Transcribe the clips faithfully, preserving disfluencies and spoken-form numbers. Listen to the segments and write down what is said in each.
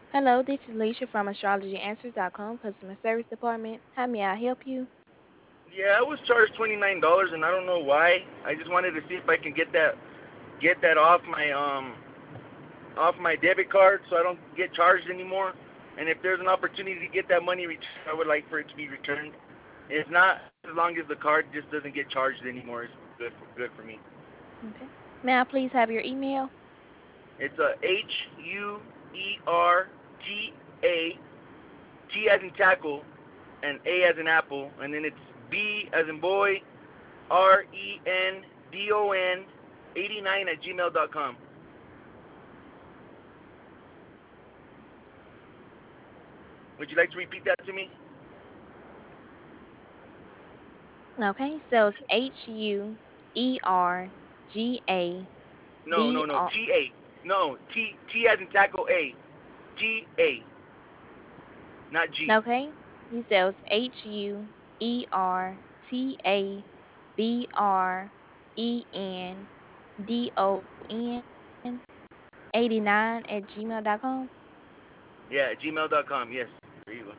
Hello, this is Leisha from astrology answers dot com customer service department. How may I help you? Yeah, I was charged twenty nine dollars, and I don't know why. I just wanted to see if I can get that get that off my um off my debit card, so I don't get charged anymore. And if there's an opportunity to get that money returned, I would like for it to be returned. If not, as long as the card just doesn't get charged anymore, it's good for, good for me. Okay. May I please have your email? It's a H U E R T A T as in tackle and A as in apple, and then it's B as in boy R E N D O N eighty-nine at gmail dot com. Would you like to repeat that to me? Okay, so it's H U E R G A No, B no, no. R. T A. No, T T as in tackle A. G A, not G. Okay, you said it's H U E R T A B R E N D O N eighty-nine at gmail dot com. Yeah, gmail dot com. Yes. There you go.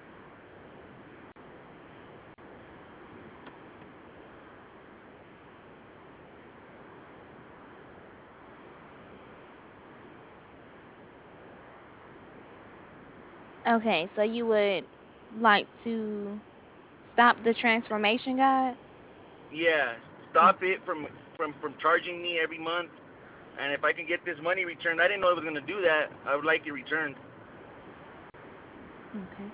Okay, so you would like to stop the transformation guide? Yeah. Stop Okay. it from from from charging me every month. And if I can get this money returned, I didn't know it was gonna do that. I would like it returned. Okay.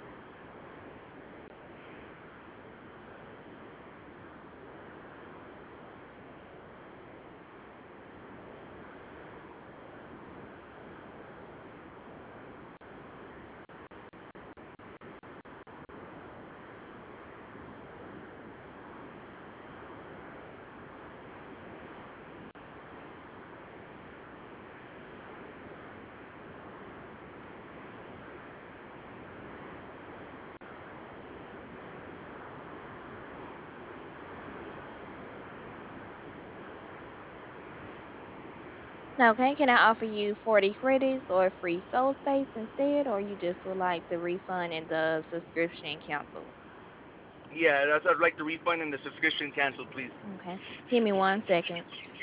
Okay, can I offer you forty credits or free soul space instead, or you just would like the refund and the subscription canceled? Yeah, that's I'd like the refund and the subscription canceled, please. Okay, give me one second.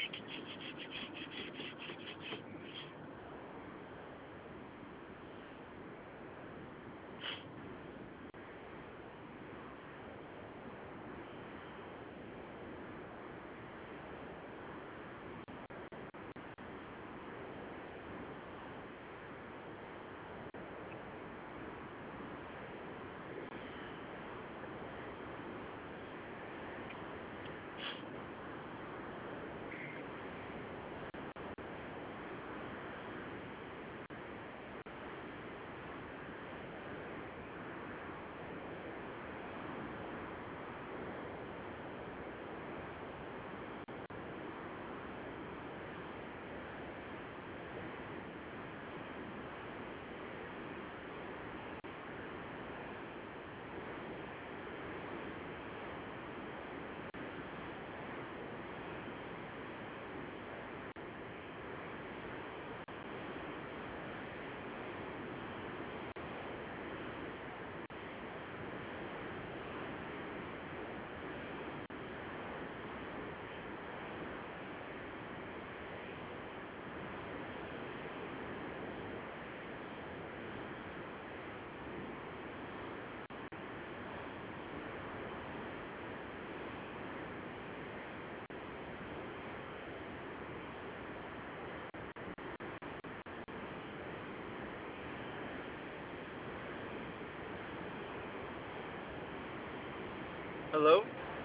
Hello?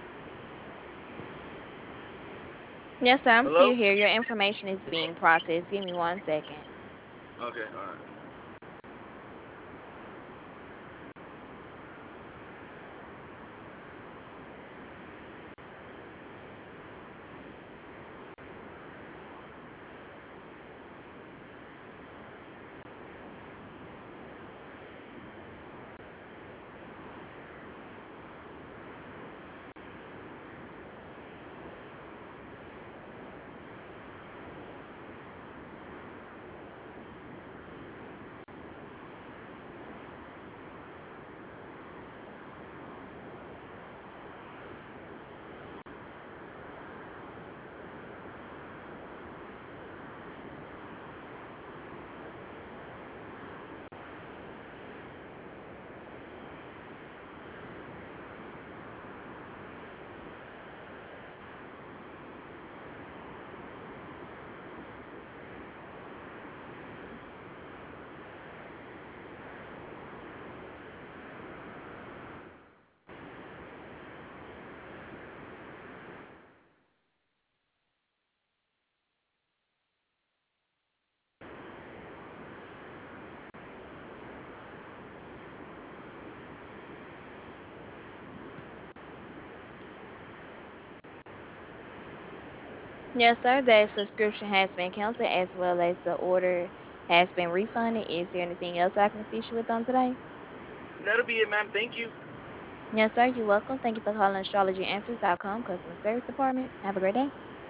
Yes, sir, I'm Hello? still here. Your information is being processed. Give me one second. Okay, alright. Yes, sir. That subscription has been canceled as well as the order has been refunded. Is there anything else I can assist you with on today? That'll be it, ma'am. Thank you. Yes, sir. You're welcome. Thank you for calling astrology answers dot com customer service department. Have a great day.